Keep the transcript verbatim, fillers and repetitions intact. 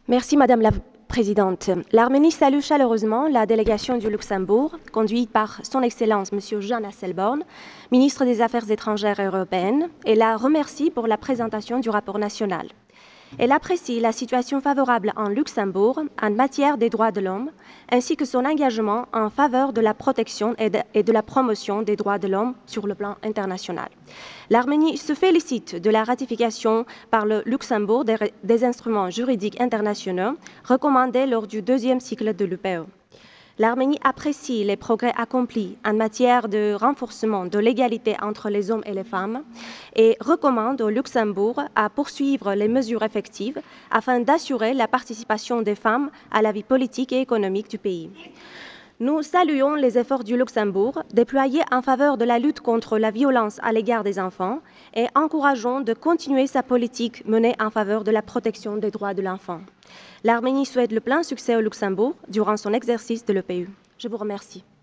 Merci Madame la Présidente. L'Arménie salue chaleureusement la délégation du Luxembourg, conduite par Son Excellence M. Jean Asselborn, ministre des Affaires étrangères européennes, et la remercie pour la présentation du rapport national. Elle apprécie la situation favorable en Luxembourg en matière des droits de l'homme, ainsi que son engagement en faveur de la protection et de, et de la promotion des droits de l'homme sur le plan international. L'Arménie se félicite de la ratification par le Luxembourg des, des instruments juridiques internationaux recommandés lors du deuxième cycle de l'U P E. L'Arménie apprécie les progrès accomplis en matière de renforcement de l'égalité entre les hommes et les femmes et recommande au Luxembourg à poursuivre les mesures effectives afin d'assurer la participation des femmes à la vie politique et économique du pays. Nous saluons les efforts du Luxembourg déployés en faveur de la lutte contre la violence à l'égard des enfants et encourageons de continuer sa politique menée en faveur de la protection des droits de l'enfant. L'Arménie souhaite le plein succès au Luxembourg durant son exercice de l'E P U. Je vous remercie.